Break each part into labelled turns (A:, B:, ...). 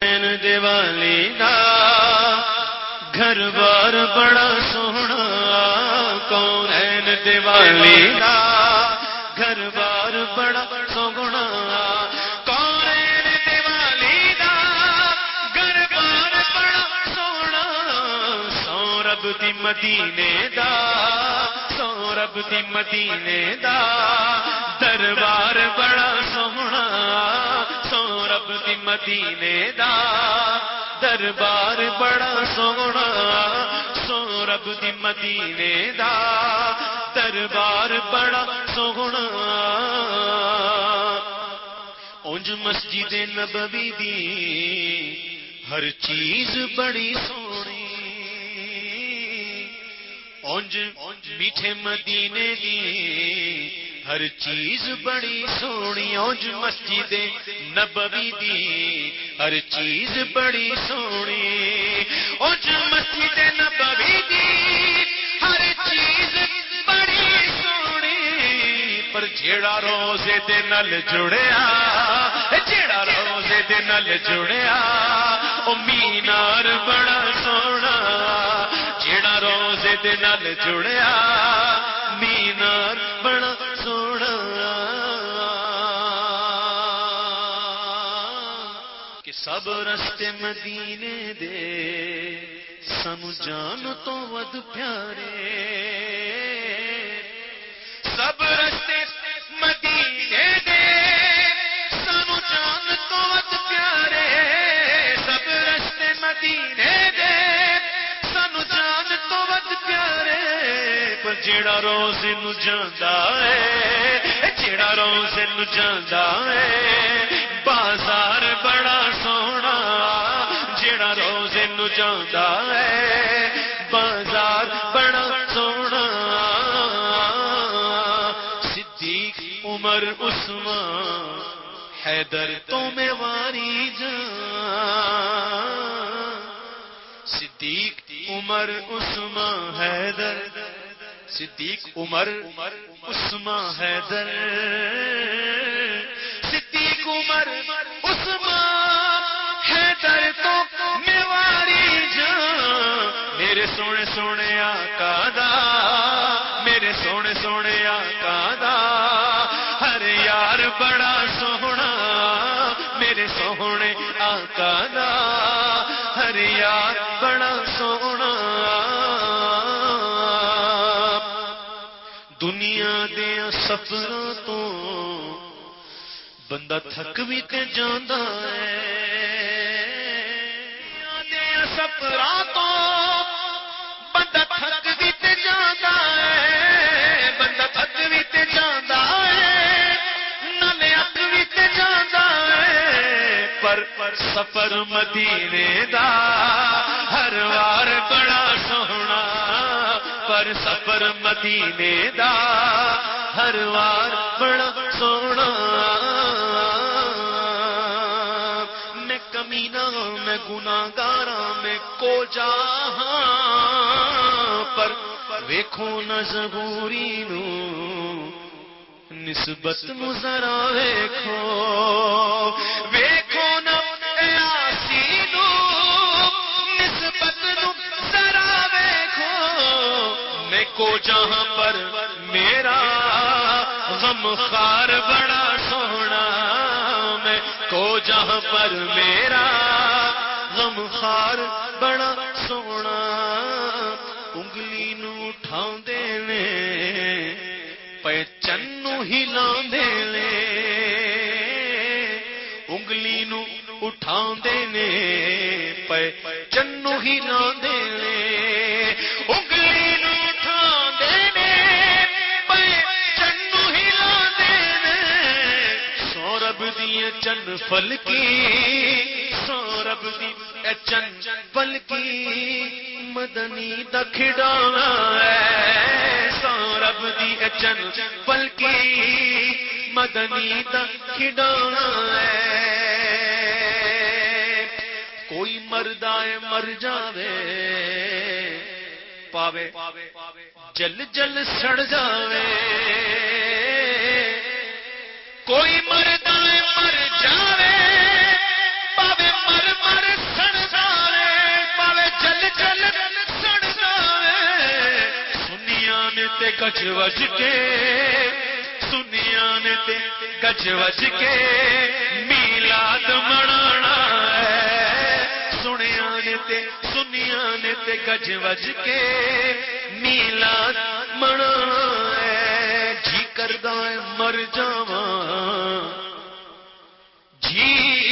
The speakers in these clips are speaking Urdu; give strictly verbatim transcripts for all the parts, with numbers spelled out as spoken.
A: دیوالی دا گھر بار بڑا سونا کونین دیوالی دا گھر بار بڑا سونا کونین دیوالی دا گھر بار بڑا سونا سو رب دی مدینے دا سو رب دی مدینے دا دربار بڑا سونا سو رب دی مدینے دا دربار بڑا سونا سو رب دی مدینے دا دربار بڑا سونا اونج مسجد نبوی دی ہر چیز بڑی سونی اونج میٹھے مدینے دی ہر چیز بڑی سونی اونج مسجد نبوی دی ہر چیز بڑی سونی اونج مسجد نبوی دی ہر چیز بڑی سونی پر جیڑا روزے دے نال جڑیا جیڑا روزے دے نال جڑیا او مینار بڑا سونا جیڑا روزے دے نال جڑیا مینار بڑا سونا کہ سب رستے مدینے دے سانو جان تو ود پیارے سب رستے مدینے دے سانو جان تو ود پیارے سب رستے مدینے دے سانو جان تو ود پیارے پر جیڑا روز نو جاندا ہے جیڑا روز نو جاندا ہے بازار بڑا سونا جیڑا روز نو جاندا ہے بازار بڑا سونا صدیق عمر عثمان حیدر تو میں واری جان صدیق عمر عثمان حیدر صدیق عمر عثمان حیدر صدیق عمر عثمان حیدر تو میواری جان میرے سونے سونے آقا دا میرے سونے سونے آقا دا ہر یار بڑا سونا میرے سونے آقا دا ہر یار بڑا سونا دنیا دیا سفراں تو بندہ تھک بھی تے جاندا ہے دنیا دیا سفراں تو بندہ تھک بھی تے جاندا ہے بندہ تھک بھی تے جاندا ہے نالے اک بھی تے جاندا ہے پر سفر مدینے دا ہر وار بڑا سونا پر سفر مدینے دا ہر وار بڑا سونا میں کمینہ میں گناہگار میں کو جہاں پر ویکھو نہ ظہوری نو نسبت نو ذرا ویکھو ویکھو نہ ایاسی نو نسبت نو ذرا ویکھو میں کو جہاں پر میرا غم خار بڑا سونا میں کو جہاں پر میرا غم خار بڑا سونا انگلی نو اٹھاندے نے پے چنو ہلاندے نے انگلی نو اٹھاندے نے پے چنو ہلاندے نے انگلی نو اٹھاندے نے پے چنو ہلاندے نے سورب دی چن فلکی سورب دی چن فلکی مدنی دا کھڑانا ہے سورب دی چن فلکی مدنی دا کھڑانا ہے کوئی مردائے مر جاوے پاوے جل جل سڑ جاوے کوئی مردائے مر جاوے پاوے مر مر گج وج کے سنیا نے تے گج وج کے میلاد منانا ہے سنیا نے تے سنیا نے تے گج وج کے میلاد منانا ہے جی کردا ہے مر جاواں جی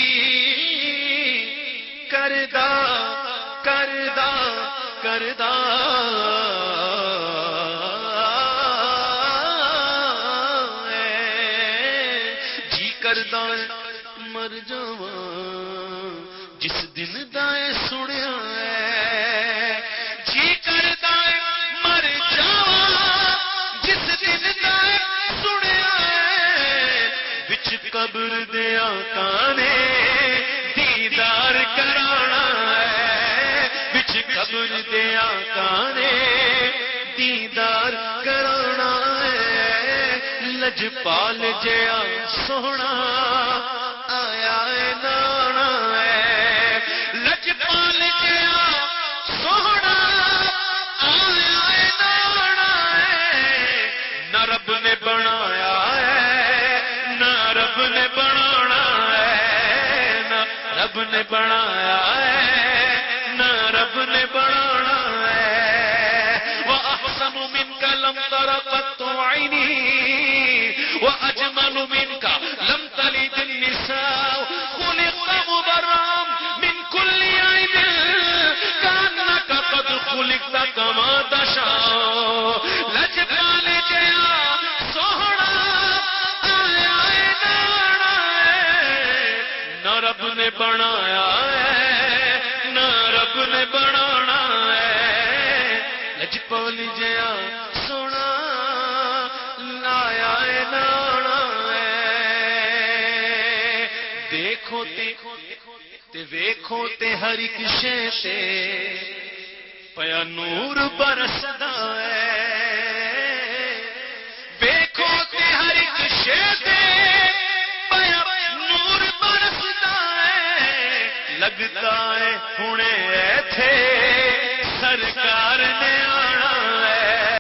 A: کردا کردا کردا جی کردا مر جاواں جس دن دا سنیا ہے جی کردا مر جاواں جس دن دا سنیا ہے وچ قبر دے آقا نے دیدار کرانا ہے وچ قبر دے آقا نے دیدار کرانا ہے لجپال جیا سونا آیا ہے نانا ہے لجپال جیا سونا آیا ہے نانا ہے نہ رب نے بنایا ہے نہ رب نے بنانا ہے نہ رب نے بنایا ہے نہ رب نے بنانا ہے وَأَحْسَنُ مِنْكَ لَمْ تَرَ قَطُّ عَيْنِي وَأَجْمَلُ مِنْكَ لَمْ تَلِدِ النِّسَاءُ خُلِقْتَ مُبَرَّأً مِنْ كُلِّ عَيْبٍ كَأَنَّكَ قَدْ خُلِقْتَ كَمَا تَشَاءُ لجپال جیا سوہنا آیا ہے نانا ہے نہ رب نے بنایا ہے نہ رب نے بنانا ہے لجپال جیا سونا لایا ہے نانا ہے دیکھو تے تے ویکھو تے ہر ایک شے تے پیا نور برسدا ہے ویکھو تے ہر ایک شے تے پیا نور برسدا ہے لگتا ہے ہنے ایتھے سرکار نے